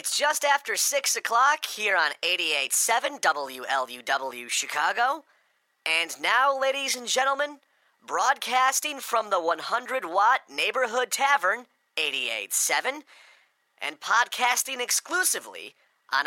It's just after 6 o'clock here on 88.7 WLUW Chicago. And now, ladies and gentlemen, broadcasting from the 100-watt Neighborhood Tavern, 88.7, and podcasting exclusively on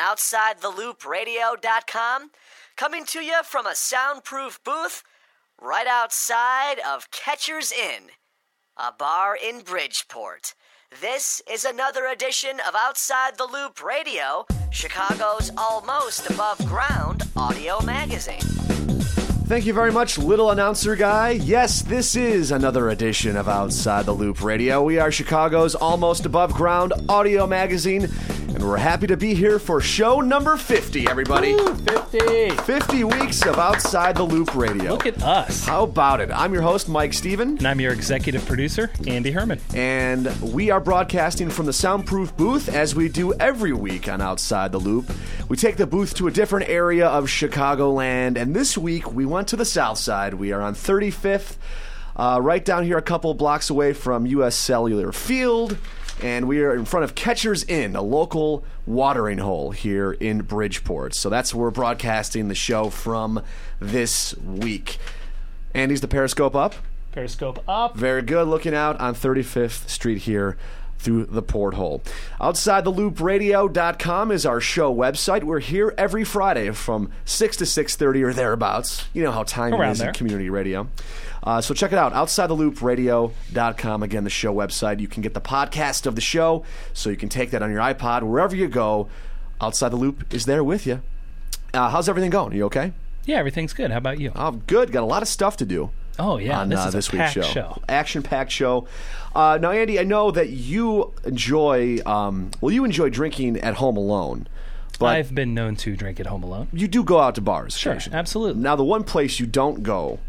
OutsideTheLoopRadio.com, coming to you from a soundproof booth right outside of Catcher's Inn, a bar in Bridgeport. This is another edition of Outside the Loop Radio, Chicago's almost above ground audio magazine. Thank you very much, little announcer guy. Yes, this is another edition of Outside the Loop Radio. We are Chicago's almost above ground audio magazine, and we're happy to be here for show number 50, everybody. Woo, 50. 50 weeks of Outside the Loop Radio. Look at us. How about it? I'm your host, Mike Steven. And I'm your executive producer, Andy Herman. And we are broadcasting from the soundproof booth as we do every week on Outside the Loop. We take the booth to a different area of Chicagoland, and this week we went to the south side. We are on 35th, right down here a couple blocks away from U.S. Cellular Field, and we are in front of Catcher's Inn, a local watering hole here in Bridgeport. So that's where we're broadcasting the show from this week. Andy's the Periscope up? Periscope up. Very good. Looking out on 35th Street here through the porthole. OutsideTheLoopRadio.com is our show website. We're here every Friday from 6 to 6:30 or thereabouts. You know how time Around is there. in community radio. So check it out, OutsideTheLoopRadio.com. Again, the show website. You can get the podcast of the show, so you can take that on your iPod. Wherever you go, Outside the Loop is there with you. How's everything going? Are you okay? Yeah, everything's good. How about you? Oh, good. Got a lot of stuff to do. Oh, yeah. On This is this a week's packed show. Action-packed show. Now, Andy, I know that you enjoy, you enjoy drinking at home alone. But I've been known to drink at home alone. you do go out to bars. Sure, occasionally. absolutely. Now, the one place you don't go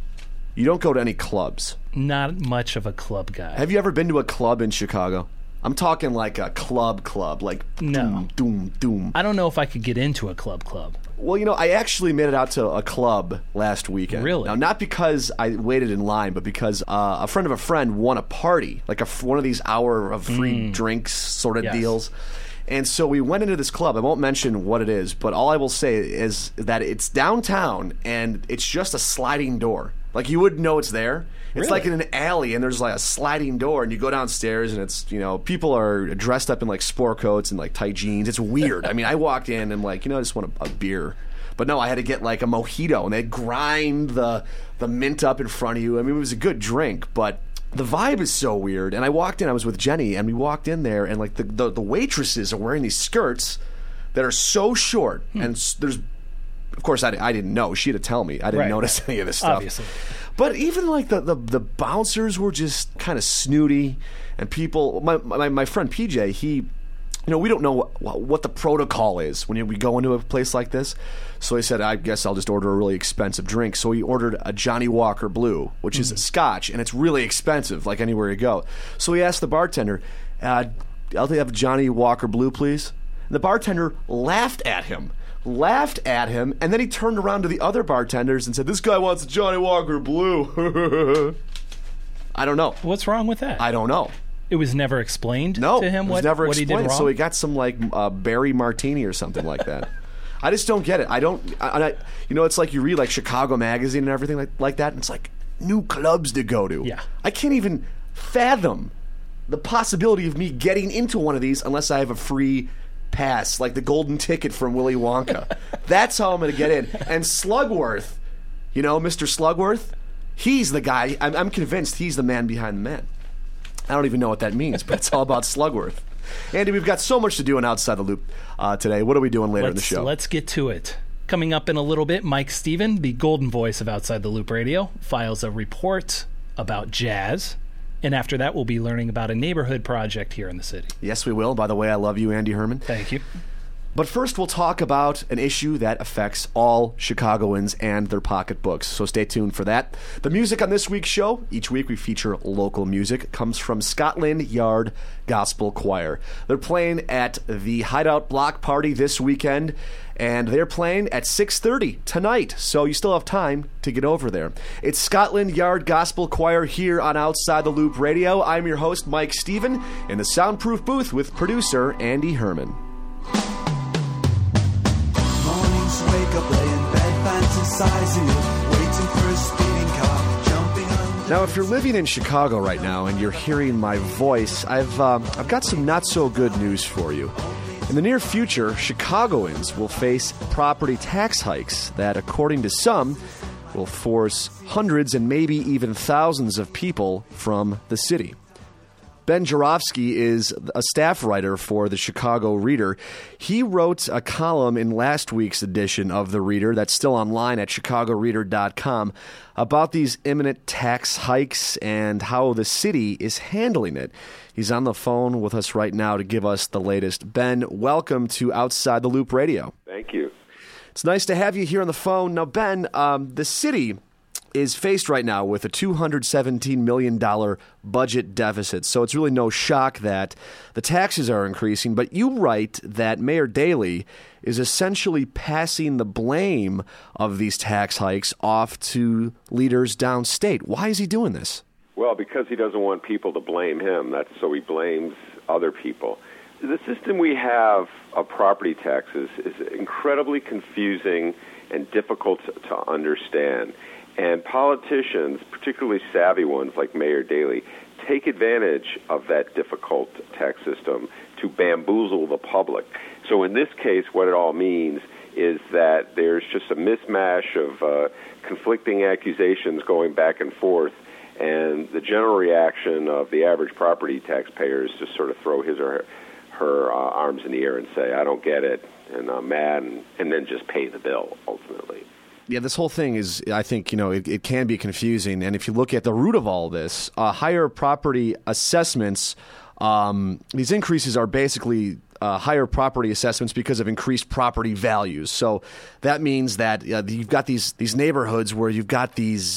to any clubs. Not much of a club guy. Have you ever been to a club in Chicago? I'm talking like a club, like No. doom, doom. I don't know if I could get into a club. Well, I actually made it out to a club last weekend. Really? Now, not because I waited in line, but because a friend of a friend won a party, like one of these hour of free drinks sort of Yes. deals. And so we went into this club. I won't mention what it is, but all I will say is that it's downtown, and it's just a sliding door. Like, you wouldn't know it's there. It's Really? like in an alley, and there's like a sliding door, and you go downstairs, and it's, people are dressed up in like sport coats and like tight jeans. It's weird. I mean, I walked in and like, I just want a beer. But no, I had to get like a mojito, and they grind the mint up in front of you. I mean, it was a good drink, but the vibe is so weird. And I walked in, I was with Jenny, and we walked in there, and like the waitresses are wearing these skirts that are so short, and there's, of course, I didn't know. She had to tell me. I didn't notice any of this stuff. Obviously. But even like the bouncers were just kind of snooty, and people. My friend PJ, he, we don't know what the protocol is when we go into a place like this. So he said, I guess I'll just order a really expensive drink. So he ordered a Johnny Walker Blue, which is a scotch, and it's really expensive, like anywhere you go. So he asked the bartender, I'll have a Johnny Walker Blue, please. And the bartender laughed at him, and then he turned around to the other bartenders and said, this guy wants a Johnny Walker Blue. I don't know. What's wrong with that? I don't know. It was never explained to him it was never what he explained. did wrong? So he got some like berry martini or something like that. I just don't get it. It's like you read like Chicago Magazine and everything like that, and it's like new clubs to go to. Yeah. I can't even fathom the possibility of me getting into one of these unless I have a free pass, like the golden ticket from Willy Wonka. That's how I'm going to get in. And Slugworth, Mr. Slugworth, he's the guy. I'm convinced he's the man behind the man. I don't even know what that means, but it's all about Slugworth. Andy, we've got so much to do on Outside the Loop today. What are we doing later in the show? Let's get to it. Coming up in a little bit, Mike Steven, the golden voice of Outside the Loop Radio, files a report about jazz. And after that, we'll be learning about a neighborhood project here in the city. Yes, we will. By the way, I love you, Andy Herman. Thank you. But first, we'll talk about an issue that affects all Chicagoans and their pocketbooks, so stay tuned for that. The music on this week's show, each week we feature local music, comes from Scotland Yard Gospel Choir. They're playing at the Hideout Block Party this weekend, and they're playing at 6:30 tonight, so you still have time to get over there. It's Scotland Yard Gospel Choir here on Outside the Loop Radio. I'm your host, Mike Steven, in the soundproof booth with producer Andy Herman. just wake up, lay in bed, fantasizing of waiting for a speeding car, jumping under. Now, if you're living in Chicago right now and you're hearing my voice, I've got some not so good news for you. In the near future, Chicagoans will face property tax hikes that, according to some, will force hundreds and maybe even thousands of people from the city. Ben Joravsky is a staff writer for the Chicago Reader. He wrote a column in last week's edition of the Reader that's still online at chicagoreader.com about these imminent tax hikes and how the city is handling it. He's on the phone with us right now to give us the latest. Ben, welcome to Outside the Loop Radio. Thank you. It's nice to have you here on the phone. Now, Ben, the city is faced right now with a $217 million budget deficit. So it's really no shock that the taxes are increasing. But you write that Mayor Daley is essentially passing the blame of these tax hikes off to leaders downstate. Why is he doing this? Well, because he doesn't want people to blame him. So he blames other people. The system we have of property taxes is incredibly confusing and difficult to understand. And politicians, particularly savvy ones like Mayor Daley, take advantage of that difficult tax system to bamboozle the public. So in this case, what it all means is that there's just a mismatch of conflicting accusations going back and forth, and the general reaction of the average property taxpayer is just sort of throw his or her arms in the air and say, I don't get it, and I'm mad, and then just pay the bill, ultimately. Yeah, this whole thing is, I think, it can be confusing. And if you look at the root of all this, higher property assessments, these increases are basically higher property assessments because of increased property values. So that means that you've got these neighborhoods where you've got these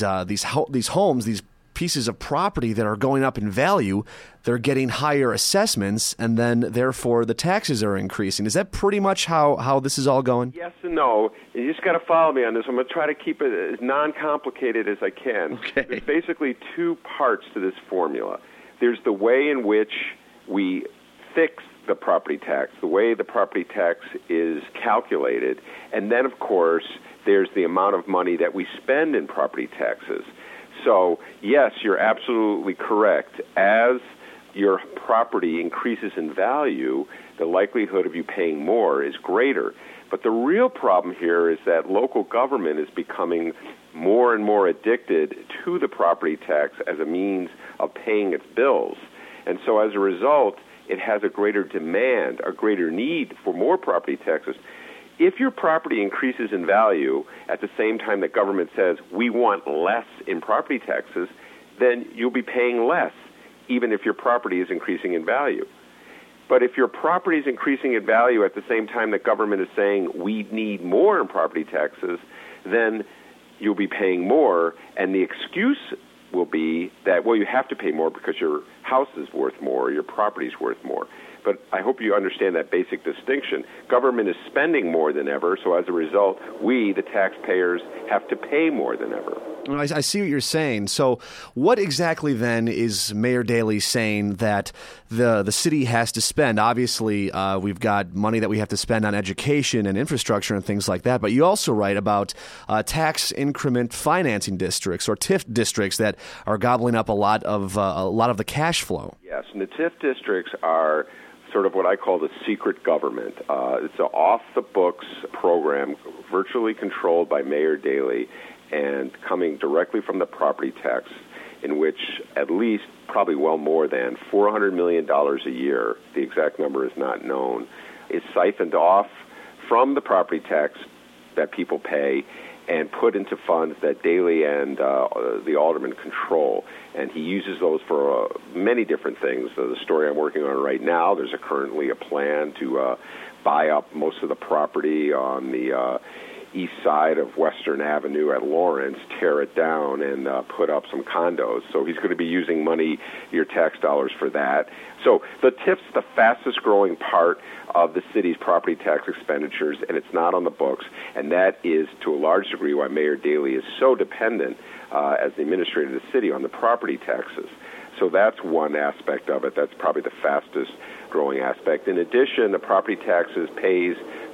homes, these pieces of property that are going up in value. They're getting higher assessments, and then therefore the taxes are increasing. Is that pretty much how this is all going? Yes and no. You just got to follow me on this. I'm going to try to keep it as non-complicated as I can. Okay. There's basically two parts to this formula. There's the way in which we fix the property tax, the way the property tax is calculated, and then, of course, there's the amount of money that we spend in property taxes. So, yes, you're absolutely correct. As your property increases in value, the likelihood of you paying more is greater. But the real problem here is that local government is becoming more and more addicted to the property tax as a means of paying its bills. And so as a result, it has a greater demand, a greater need for more property taxes. If your property increases in value at the same time that government says we want less in property taxes, then you'll be paying less, even if your property is increasing in value. But if your property is increasing in value at the same time that government is saying we need more in property taxes, then you'll be paying more, and the excuse will be that, well, you have to pay more because your house is worth more, or your property is worth more. But I hope you understand that basic distinction. Government is spending more than ever, so as a result, we, the taxpayers, have to pay more than ever. I see what you're saying. So what exactly then is Mayor Daley saying that the city has to spend? Obviously, we've got money that we have to spend on education and infrastructure and things like that, but you also write about tax increment financing districts, or TIF districts, that are gobbling up a lot of the cash flow. Yes, and the TIF districts are sort of what I call the secret government. It's an off-the-books program virtually controlled by Mayor Daley and coming directly from the property tax, in which at least probably well more than $400 million a year, the exact number is not known, is siphoned off from the property tax that people pay and put into funds that Daley and the aldermen control. And he uses those for many different things. The story I'm working on right now, there's currently a plan to buy up most of the property on the east side of Western Avenue at Lawrence, tear it down, and put up some condos. So he's going to be using money, your tax dollars, for that. So the TIF's the fastest growing part of the city's property tax expenditures, and it's not on the books. And that is, to a large degree, why Mayor Daley is so dependent as the administrator of the city on the property taxes. So that's one aspect of it. That's probably the fastest growing aspect. In addition, the property taxes pays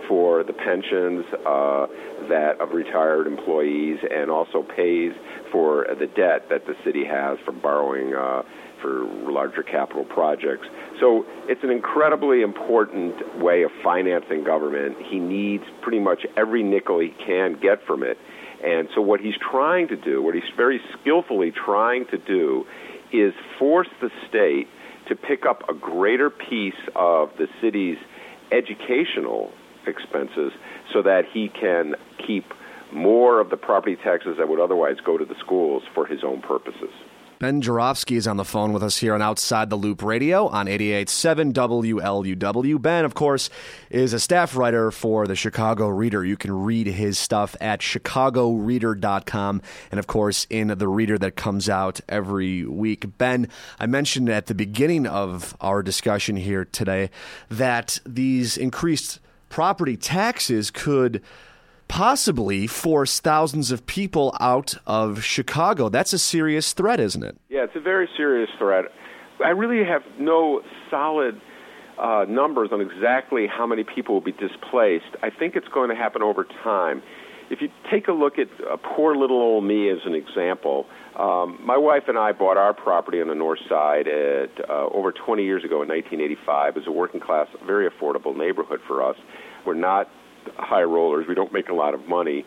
for the pensions that of retired employees, and also pays for the debt that the city has from borrowing for larger capital projects. So it's an incredibly important way of financing government. He needs pretty much every nickel he can get from it. And so what he's trying to do, what he's very skillfully trying to do, is force the state to pick up a greater piece of the city's educational expenses so that he can keep more of the property taxes that would otherwise go to the schools for his own purposes. Ben Joravsky is on the phone with us here on Outside the Loop Radio on 88.7 WLUW. Ben, of course, is a staff writer for the Chicago Reader. You can read his stuff at chicagoreader.com and, of course, in the Reader that comes out every week. Ben, I mentioned at the beginning of our discussion here today that these increased property taxes could possibly force thousands of people out of Chicago. That's a serious threat, isn't it? Yeah, it's a very serious threat. I really have no solid numbers on exactly how many people will be displaced. I think it's going to happen over time. If you take a look at poor little old me as an example, my wife and I bought our property on the north side over 20 years ago in 1985. It was a working class, very affordable neighborhood for us. We're not high rollers. We don't make a lot of money,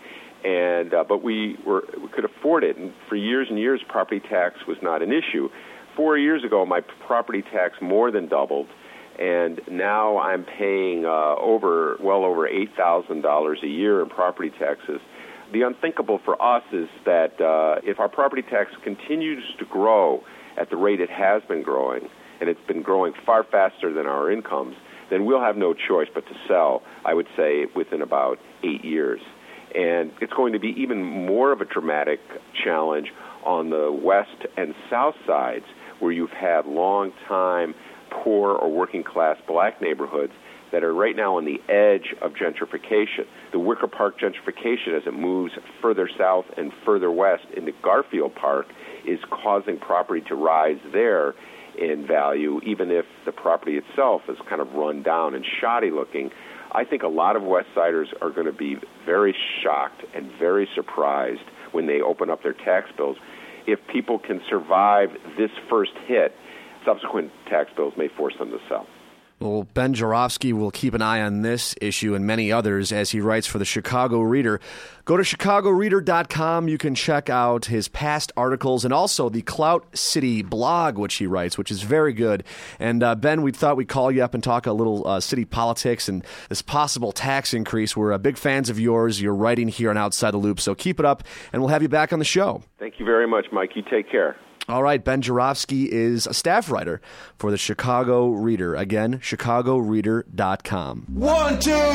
but we could afford it. And for years and years, property tax was not an issue. 4 years ago, my property tax more than doubled, and now I'm paying well over $8,000 a year in property taxes. The unthinkable for us is that if our property tax continues to grow at the rate it has been growing, and it's been growing far faster than our incomes, then we'll have no choice but to sell, I would say, within about 8 years. And it's going to be even more of a dramatic challenge on the west and south sides, where you've had long-time poor or working-class black neighborhoods that are right now on the edge of gentrification. The Wicker Park gentrification, as it moves further south and further west into Garfield Park, is causing property to rise there in value, even if the property itself is kind of run down and shoddy looking. I think a lot of West Siders are going to be very shocked and very surprised when they open up their tax bills. If people can survive this first hit, subsequent tax bills may force them to sell. Well, Ben Joravsky will keep an eye on this issue and many others as he writes for the Chicago Reader. Go to chicagoreader.com. You can check out his past articles and also the Clout City blog, which he writes, which is very good. And Ben, we thought we'd call you up and talk a little city politics and this possible tax increase. We're big fans of yours. You're writing here on Outside the Loop, so keep it up, and we'll have you back on the show. Thank you very much, Mike. You take care. All right, Ben Joravsky is a staff writer for the Chicago Reader. Again, chicagoreader.com. 1, 2, 3, 4.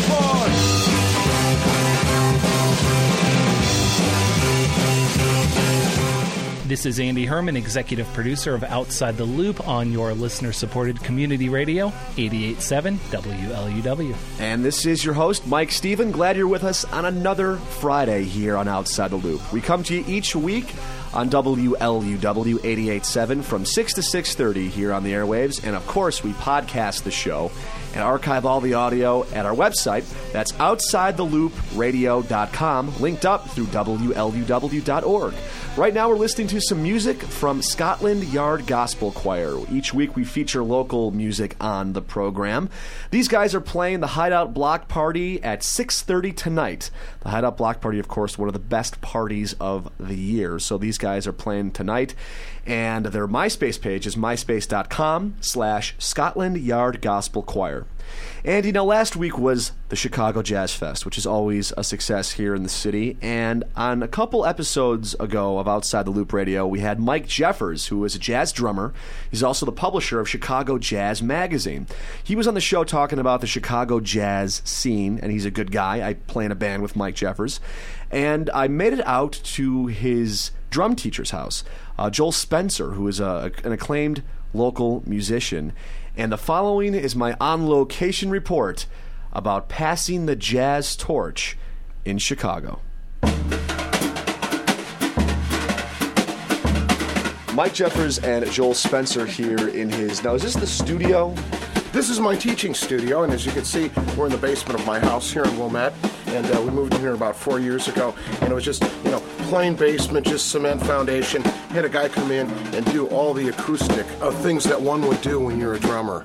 This is Andy Herman, executive producer of Outside the Loop on your listener-supported community radio, 88.7 WLUW. And this is your host, Mike Stephen. Glad you're with us on another Friday here on Outside the Loop. We come to you each week on WLUW 88.7 from 6 to 6:30 here on the airwaves. And, of course, we podcast the show and archive all the audio at our website. That's OutsideTheLoopRadio.com, linked up through WLUW.org. Right now we're listening to some music from Scotland Yard Gospel Choir. Each week we feature local music on the program. These guys are playing the Hideout Block Party at 6:30 tonight. The Hideout Block Party, of course, one of the best parties of the year. So these guys are playing tonight. And their MySpace page is myspace.com/Scotland Yard Gospel Choir. And, you know, last week was the Chicago Jazz Fest, which is always a success here in the city. And on a couple episodes ago of Outside the Loop Radio, we had Mike Jeffers, who is a jazz drummer. He's also the publisher of Chicago Jazz Magazine. He was on the show talking about the Chicago jazz scene, and he's a good guy. I play in a band with Mike Jeffers. And I made it out to his drum teacher's house, Joel Spencer, who is an acclaimed local musician. And the following is my on-location report about passing the jazz torch in Chicago. Mike Jeffers and Joel Spencer here in his... Now, is this the studio This is my teaching studio, and as you can see, we're in the basement of my house here in Wilmette, and we moved in here about 4 years ago, and it was just, plain basement, just cement foundation. Had a guy come in and do all the acoustic of things that one would do when you're a drummer.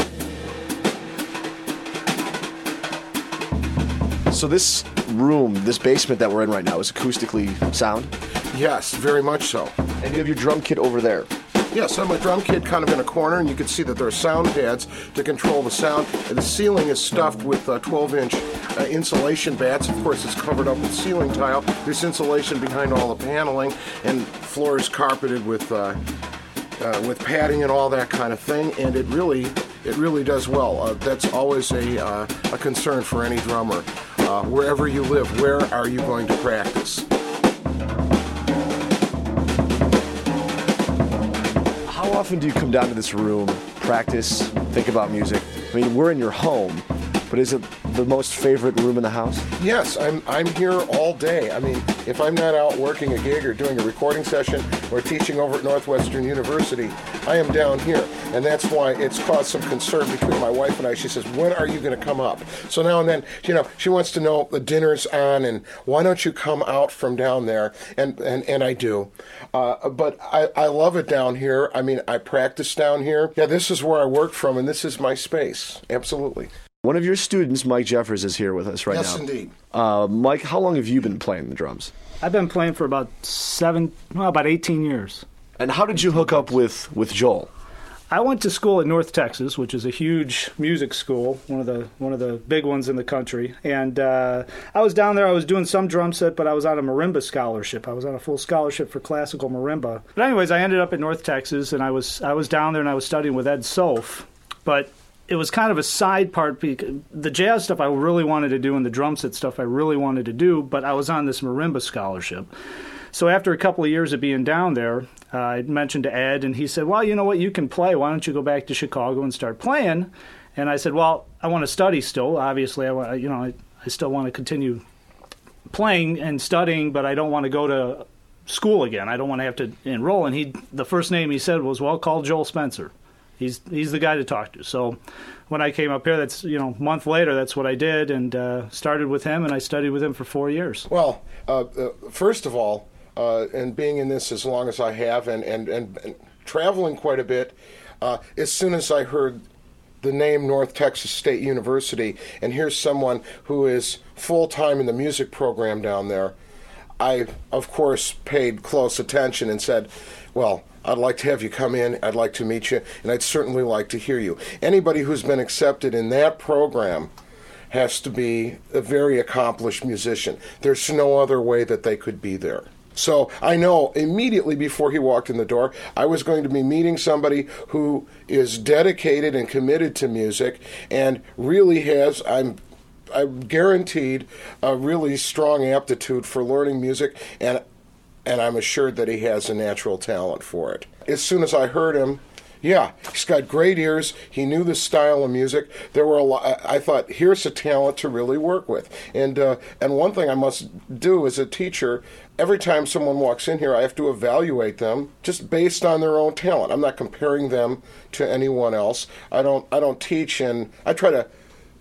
So this room, this basement that we're in right now, is acoustically sound? Yes, very much so. And you have your drum kit over there. Yes, I'm a drum kit kind of in a corner, and you can see that there are sound pads to control the sound. And the ceiling is stuffed with 12-inch insulation bats. Of course, it's covered up with ceiling tile. There's insulation behind all the paneling, and floor is carpeted with padding and all that kind of thing. And it really does well. That's always a concern for any drummer. Wherever you live, where are you going to practice? How often do you come down to this room, practice, think about music? I mean, we're in your home, but is it the most favorite room in the house? Yes, I'm here all day. I mean, if I'm not out working a gig or doing a recording session or teaching over at Northwestern University, I am down here. And that's why it's caused some concern between my wife and I. She says, when are you going to come up? So now and then, she wants to know the dinner's on and why don't you come out from down there? And I do. But I love it down here. I mean, I practice down here. Yeah, this is where I work from, and this is my space. Absolutely. One of your students, Mike Jeffers, is here with us right now. Yes, indeed. Mike, how long have you been playing the drums? I've been playing for about 18 years. And how did you hook up with Joel? I went to school at North Texas, which is a huge music school, one of the big ones in the country. And I was down there. I was doing some drum set, but I was on a marimba scholarship. I was on a full scholarship for classical marimba. But anyways, I ended up at North Texas, and I was down there and I was studying with Ed Soph. But it was kind of a side part because the jazz stuff I really wanted to do and the drum set stuff I really wanted to do, but I was on this marimba scholarship. So after a couple of years of being down there, I mentioned to Ed, and he said, well, you know what, you can play. Why don't you go back to Chicago and start playing? And I said, well, I want to study still. Obviously, I still want to continue playing and studying, but I don't want to go to school again. I don't want to have to enroll. And the first name he said was, well, call Joel Spencer. He's the guy to talk to. So when I came up here, that's a month later, that's what I did, and started with him, and I studied with him for 4 years. Well, first of all, and being in this as long as I have, and traveling quite a bit, as soon as I heard the name North Texas State University, and here's someone who is full-time in the music program down there, I, of course, paid close attention and said, well, I'd like to have you come in, I'd like to meet you, and I'd certainly like to hear you. Anybody who's been accepted in that program has to be a very accomplished musician. There's no other way that they could be there. So I know immediately before he walked in the door, I was going to be meeting somebody who is dedicated and committed to music and really has, I'm guaranteed, a really strong aptitude for learning music, and I'm assured that he has a natural talent for it. As soon as I heard him, yeah, he's got great ears. He knew the style of music. There were a lot. I thought, here's a talent to really work with. And one thing I must do as a teacher, every time someone walks in here, I have to evaluate them just based on their own talent. I'm not comparing them to anyone else. I don't teach, and I try to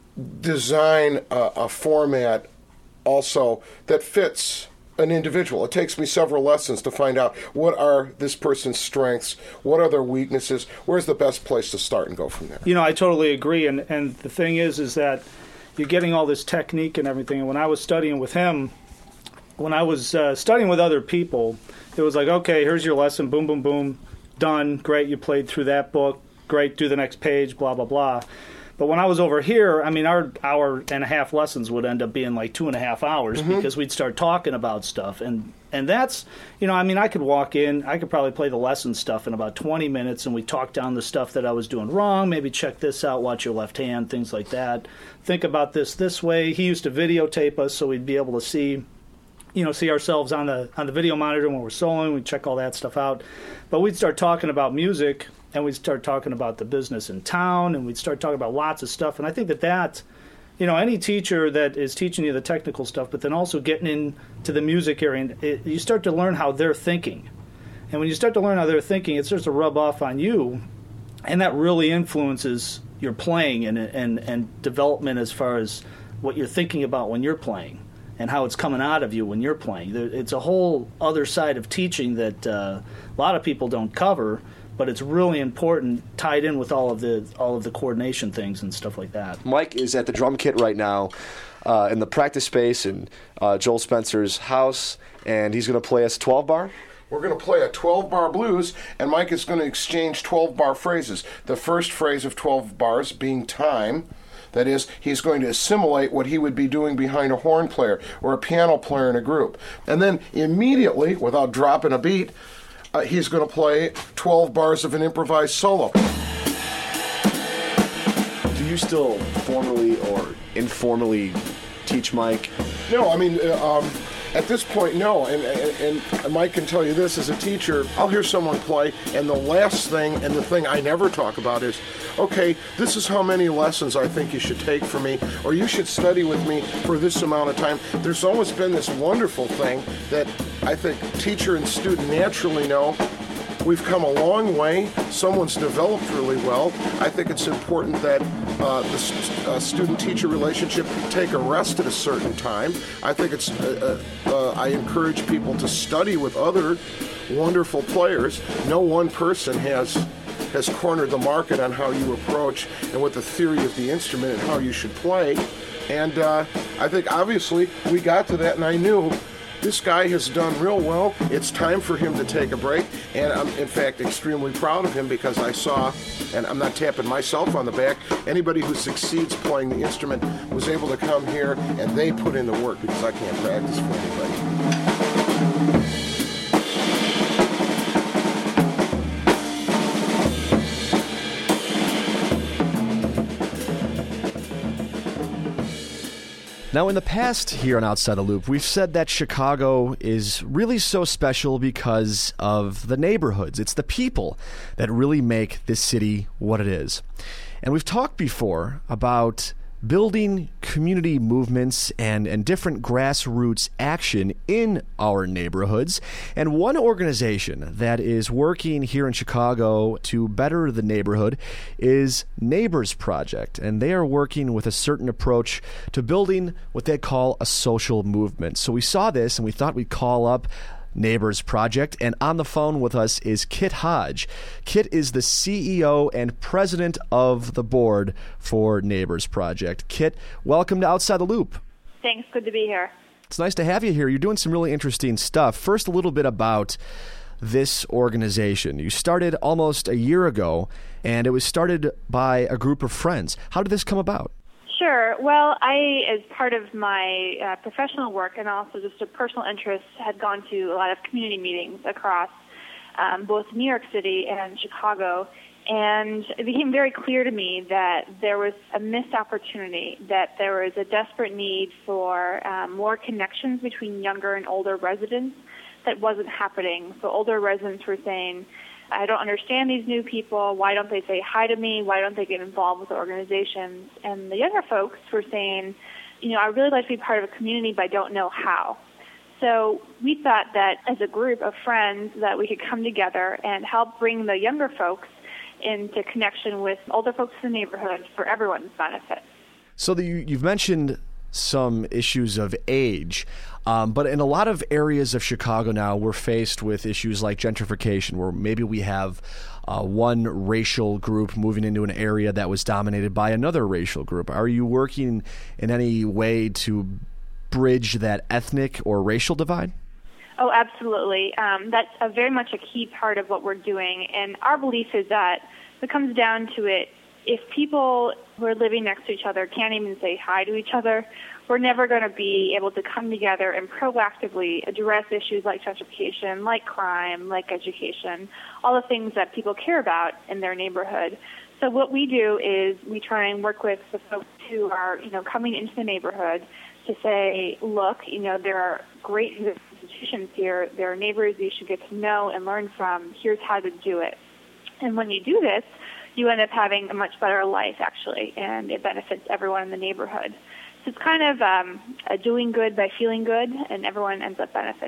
design a format also that fits an individual. It takes me several lessons to find out what are this person's strengths, what are their weaknesses, where's the best place to start and go from there. I totally agree, and the thing is that you're getting all this technique and everything, and when I was studying with him, when I was studying with other people, it was like, okay, here's your lesson, boom, boom, boom, done, great, you played through that book, great, do the next page, blah, blah, blah. But when I was over here, I mean, our hour-and-a-half lessons would end up being like 2.5 hours because we'd start talking about stuff. And that's, I could walk in, I could probably play the lesson stuff in about 20 minutes, and we'd talk down the stuff that I was doing wrong, maybe check this out, watch your left hand, things like that. Think about this way. He used to videotape us so we'd be able to see ourselves on the video monitor when we're soloing. We'd check all that stuff out. But we'd start talking about music, and we'd start talking about the business in town, and we'd start talking about lots of stuff. And I think that any teacher that is teaching you the technical stuff, but then also getting into the music area, you start to learn how they're thinking. And when you start to learn how they're thinking, it starts to rub off on you, and that really influences your playing and development as far as what you're thinking about when you're playing and how it's coming out of you when you're playing. It's a whole other side of teaching that a lot of people don't cover, but it's really important, tied in with all of the coordination things and stuff like that. Mike is at the drum kit right now in the practice space in Joel Spencer's house, and he's going to play us 12-bar. We're going to play a 12-bar blues, and Mike is going to exchange 12-bar phrases. The first phrase of 12 bars being time. That is, he's going to assimilate what he would be doing behind a horn player or a piano player in a group. And then immediately, without dropping a beat, he's going to play 12 bars of an improvised solo. Do you still formally or informally teach Mike? No, I mean, at this point, no. And Mike can tell you this, as a teacher, I'll hear someone play, and the last thing, and the thing I never talk about is, okay, this is how many lessons I think you should take from me, or you should study with me for this amount of time. There's always been this wonderful thing that I think teacher and student naturally know. We've come a long way. Someone's developed really well. I think it's important that the student-teacher relationship take a rest at a certain time. I think it's. I encourage people to study with other wonderful players. No one person has cornered the market on how you approach and what the theory of the instrument and how you should play. And I think obviously we got to that, and I knew. This guy has done real well. It's time for him to take a break, and I'm, in fact, extremely proud of him because I saw, and I'm not tapping myself on the back, anybody who succeeds playing the instrument was able to come here, and they put in the work because I can't practice for anybody. Now, in the past here on Outside the Loop, we've said that Chicago is really so special because of the neighborhoods. It's the people that really make this city what it is. And we've talked before about building community movements and different grassroots action in our neighborhoods. And one organization that is working here in Chicago to better the neighborhood is Neighbors Project. And they are working with a certain approach to building what they call a social movement. So we saw this and we thought we'd call up Neighbors Project, and on the phone with us is Kit Hodge. Kit is the CEO and president of the board for Neighbors Project. Kit, welcome to Outside the Loop. Thanks, good to be here. It's nice to have you here. You're doing some really interesting stuff. First, a little bit about this organization. You started almost a year ago, and it was started by a group of friends. How did this come about? Sure. Well, I, as part of my professional work and also just a personal interest, had gone to a lot of community meetings across both New York City and Chicago, and it became very clear to me that there was a missed opportunity, that there was a desperate need for more connections between younger and older residents that wasn't happening. So older residents were saying, I don't understand these new people. Why don't they say hi to me? Why don't they get involved with the organizations? And the younger folks were saying, you know, I really like to be part of a community, but I don't know how. So we thought that as a group of friends that we could come together and help bring the younger folks into connection with older folks in the neighborhood for everyone's benefit. So you've mentioned some issues of age. But in a lot of areas of Chicago now, we're faced with issues like gentrification, where maybe we have one racial group moving into an area that was dominated by another racial group. Are you working in any way to bridge that ethnic or racial divide? Oh, absolutely. That's very much a key part of what we're doing. And our belief is that it comes down to it, if people who are living next to each other can't even say hi to each other, we're never going to be able to come together and proactively address issues like gentrification, like crime, like education, all the things that people care about in their neighborhood. So what we do is we try and work with the folks who are, you know, coming into the neighborhood to say, look, you know, there are great institutions here. There are neighbors you should get to know and learn from. Here's how to do it. And when you do this, you end up having a much better life, actually, and it benefits everyone in the neighborhood. So it's kind of a doing good by feeling good, and everyone ends up benefiting.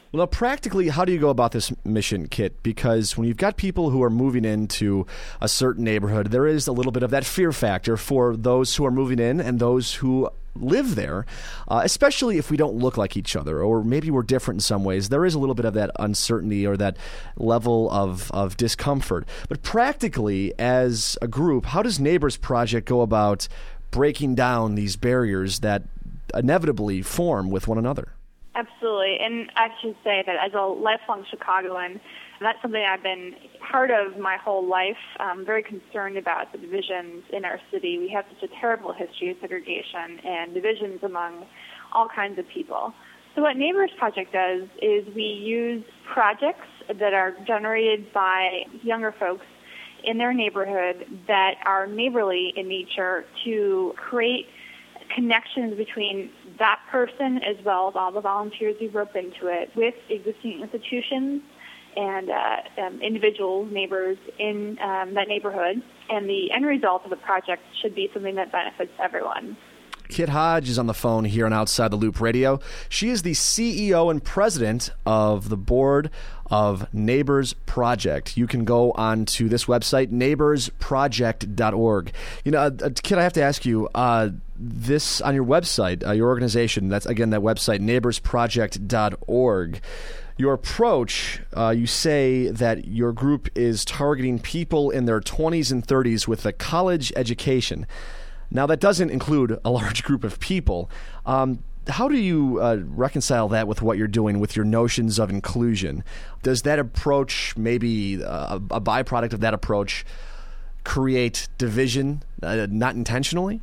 Well, practically, how do you go about this mission, Kit? Because when you've got people who are moving into a certain neighborhood, there is a little bit of that fear factor for those who are moving in and those who live there, especially if we don't look like each other, or maybe we're different in some ways. There is a little bit of that uncertainty or that level of discomfort. But practically, as a group, how does Neighbors Project go about breaking down these barriers that inevitably form with one another? Absolutely. And I should say that as a lifelong Chicagoan, that's something I've been part of my whole life. I'm very concerned about the divisions in our city. We have such a terrible history of segregation and divisions among all kinds of people. So what Neighbors Project does is we use projects that are generated by younger folks in their neighborhood that are neighborly in nature to create connections between that person as well as all the volunteers who rope into it with existing institutions and individual neighbors in that neighborhood. And the end result of the project should be something that benefits everyone. Kit Hodge is on the phone here on Outside the Loop Radio. She is the CEO and president of the board of Neighbors Project. You can go on to this website, neighborsproject.org. You know, Kit, I have to ask you, this on your website, your organization, that's again that website, neighborsproject.org. Your approach, you say that your group is targeting people in their 20s and 30s with a college education. Now, that doesn't include a large group of people. How do you reconcile that with what you're doing with your notions of inclusion? Does that approach, maybe a byproduct of that approach, create division, not intentionally?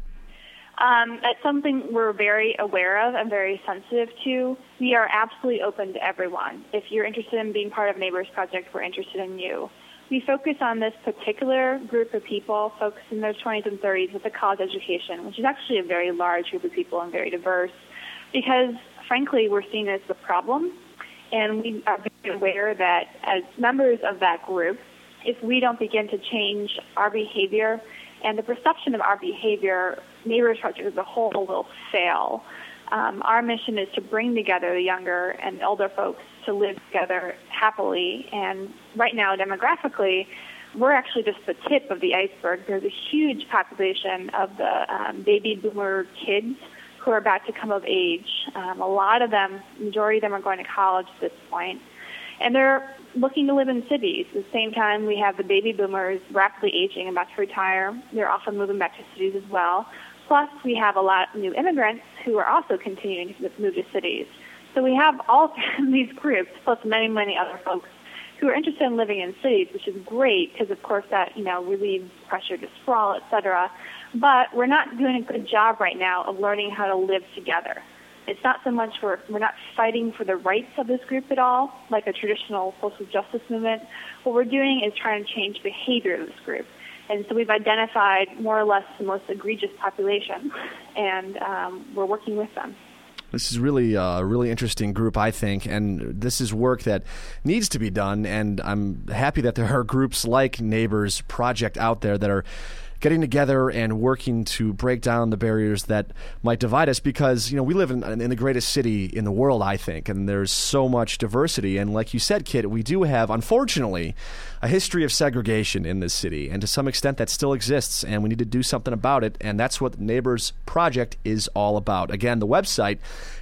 That's something we're very aware of and very sensitive to. We are absolutely open to everyone. If you're interested in being part of Neighbors Project, we're interested in you. We focus on this particular group of people, folks in their 20s and 30s with a college education, which is actually a very large group of people and very diverse, because, frankly, we're seen as the problem. And we are very aware that as members of that group, if we don't begin to change our behavior and the perception of our behavior, Neighbors Project as a whole will fail. Our mission is to bring together the younger and older folks to live together happily. And right now, demographically, we're actually just the tip of the iceberg. There's a huge population of the baby boomer kids who are about to come of age. A lot of them, majority of them are going to college at this point. And they're looking to live in cities. At the same time, we have the baby boomers rapidly aging, about to retire. They're often moving back to cities as well. Plus, we have a lot of new immigrants who are also continuing to move to cities. So we have all these groups, plus many, many other folks who are interested in living in cities, which is great because, of course, that relieves pressure to sprawl, et cetera. But we're not doing a good job right now of learning how to live together. It's not so much we're not fighting for the rights of this group at all, like a traditional social justice movement. What we're doing is trying to change behavior of this group. And so we've identified more or less the most egregious population, and we're working with them. This is really a really interesting group, I think, and this is work that needs to be done, and I'm happy that there are groups like Neighbors Project out there that are getting together and working to break down the barriers that might divide us, because we live in the greatest city in the world, I think, and there's so much diversity. And like you said, Kit, we do have, unfortunately, a history of segregation in this city, and to some extent that still exists, and we need to do something about it, and that's what Neighbors Project is all about. Again, the website,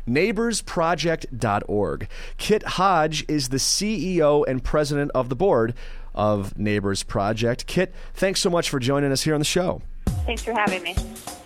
neighborsproject.org. Kit Hodge is the CEO and president of the board of Neighbors Project. Kit, thanks so much for joining us here on the show. Thanks for having me.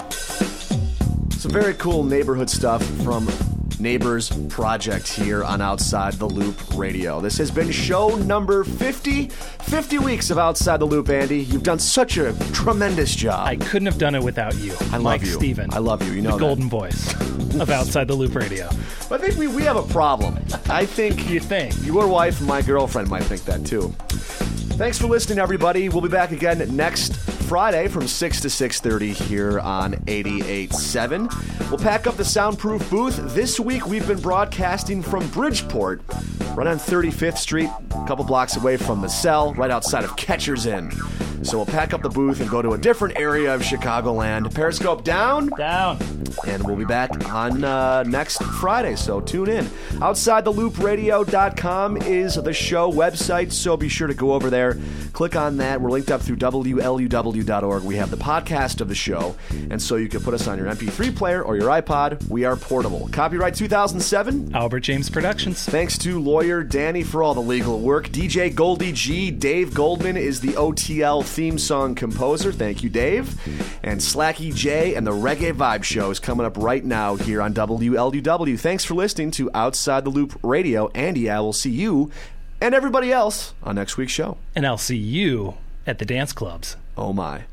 Some very cool neighborhood stuff from Neighbors Project here on Outside the Loop Radio. This has been show number 50. 50 weeks of Outside the Loop, Andy. You've done such a tremendous job. I couldn't have done it without you. I love Mike you. Stephen. I love you. You know the that. golden voice of Outside the Loop Radio. I think we have a problem. I think You think? your wife and my girlfriend might think that too. Thanks for listening, everybody. We'll be back again next Friday from 6 to 6:30 here on 88.7. We'll pack up the soundproof booth. This week, we've been broadcasting from Bridgeport, right on 35th Street, a couple blocks away from the Cell, right outside of Catcher's Inn. So we'll pack up the booth and go to a different area of Chicagoland. Periscope down. Down. And we'll be back on next Friday, so tune in. OutsideTheLoopRadio.com is the show website, so be sure to go over there. Click on that. We're linked up through WLUW.org. We have the podcast of the show, and so you can put us on your MP3 player or your iPod. We are portable. Copyright 2007. Albert James Productions. Thanks to lawyer Danny for all the legal work. DJ Goldie G. Dave Goldman is the OTL theme song composer. Thank you, Dave. And Slacky J and the Reggae Vibe Show is coming up right now here on WLUW. Thanks for listening to Outside the Loop Radio. Andy, I will see you and everybody else on next week's show. And I'll see you at the dance clubs. Oh, my.